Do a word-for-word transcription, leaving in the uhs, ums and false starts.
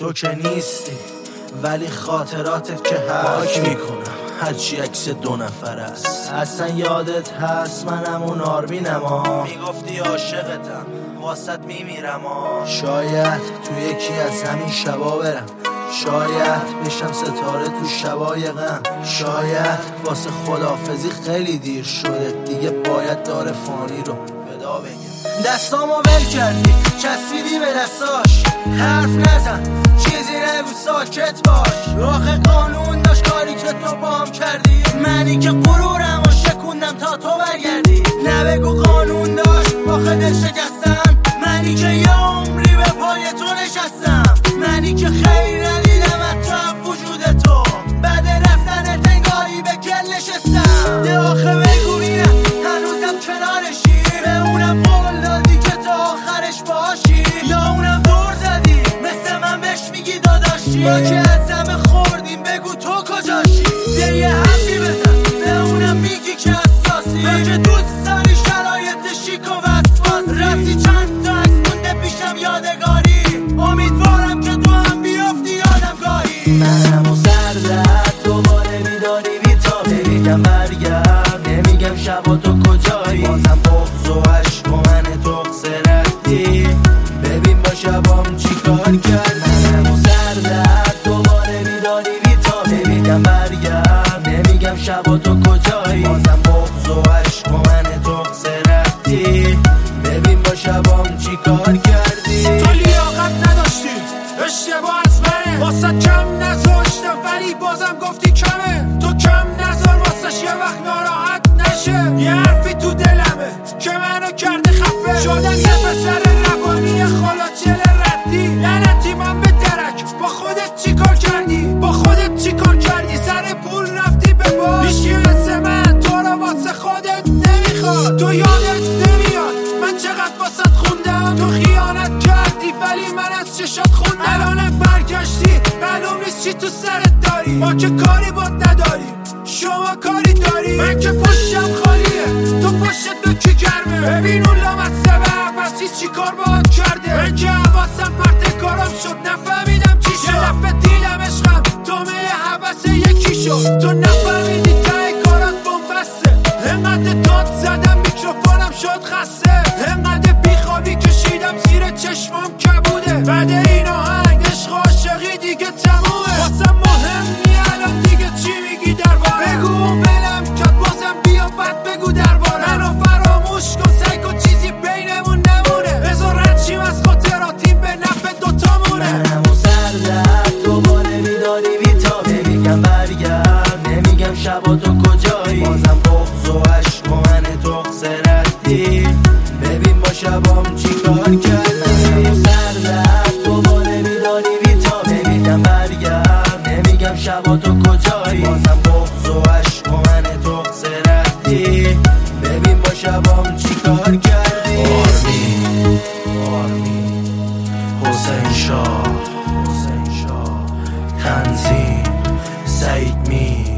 تو که نیستی ولی خاطراتت که هست میکنم هرچی عکس دو نفر است. اصلا یادت هست منم اون آرمینم ها، میگفتی عاشقتم واسط میمیرم ها. شاید تو یکی از همین شبا برم، شاید بشم ستاره تو شبای غم، شاید واسه خداحافظی خیلی دیر شده دیگه باید دار فانی رو ودا بگم. دستامو ول کردی چسبیدی به دستاش، حرف نزن چیزی نگو ساکت باش. آخه قانون داشت کاری که تو بام کردی، منی که غرورم و شکوندم تا تو برگردی. نبگو قانون داشت آخه دل شکستم، منی که یه عمری به پای تو نشستم، منی که خیلی ندیدم حتی وجود تو. بعد رفتن تنگاری به گل نشستم، ده آخه بگو اینم هنوزم کنارشی، به اونم قول دادی که تا آخرش باشی، یا اونم دور زدی مثل من بهش میگی داداشی. ما که از همه خوردیم بگو تو کجاشی، ده یه حرفی بزن به اونم میگی که اساسی، تو که دوست داری شرایط شیک و وسواس. رفتی چند تا عکس مونده پیشم یادگاری، امیدوارم که تو هم بیافتی یادم گاهی. منم و سردت دوباره بیداری بیتا، نمیگم برگرد نمیگم شبا تو کجایی، بازم بغض و عشق و من تو خسرتی. ببین با شبام چی کار کرد. منم و سردت دوباره بیداری بیتا، نمیگم برگرد نمیگم شبا تو کجایی، بازم بغض و عشق و من تو خسرتی. ببین با شبام چی کار کردی. تو لیاقت نداشتی اشتباه از منه، واسه کم نذاشتم ولی بازم گفتی کمه. تو کم نذار واسش یه وقت ناراحت نشه، یه حرفی تو دلمه که منو کرده خفه. شدن یه پسر روانی خلاجل ردی، لعنتی من به درک. با خودت چی کار کردی، با خودت چی کار کردی، سر پول رفتی به باش. هیچکی مثل من تو رو واسه خودت نمیخواد، تو یادت نمیاد من چقدر واسط خوندم. تو خیانت کردی ولی من از چشات خوندم. الان برگشتی معلوم نیست چی تو سرت داری، ما که کاری بات نداریم شما کاری داری. من که پشتم خالیه تو پشتت به کی گرمه، ببین اون لامصه به عباسی چی کار باید کرده. من که حواسم پرت کارم شد نفهمیدم چی شد، یه دفعه دیدم عشقم تومه حوث یکی شد. تو نفهمیدی ته کارات بومبسته، انقدر داد زدم میکروفونم شد خسته، انقدر بیخوابی کشیدم زیر چشمام کبوده. بعد این آهنگ عشق و عاشقی دیگه تمومه، واسم مهم نی الان دیگه چی میگی درباره. بگو بلم کت بازم بیا بعد بگو درباره. منو فراموش کن سعی کن چیزی بینمون نمونه، بذار رنچیم از خاطراتیم به نفع دوتامونه. منم و سردت دوباره بیداری بیتا، نمیگم برگرد نمیگم شبا تو کجایی، بازم بغض و عشق و من تو خسرتی. ببین با شبام چی کار کرد. منم و سردت دوباره بیداری بیتا، نمیگم برگرد نمیگم شبا تو کجایی، بازم بغض و عشق و من تو خسرتی. ببین با شبام چی کار کردی. آرمین آرمین حسین شاه حسین شاه تنظیم سعید می